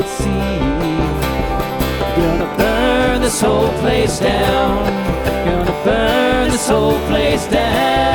could see. Gonna burn this whole place down. Gonna burn this whole place down.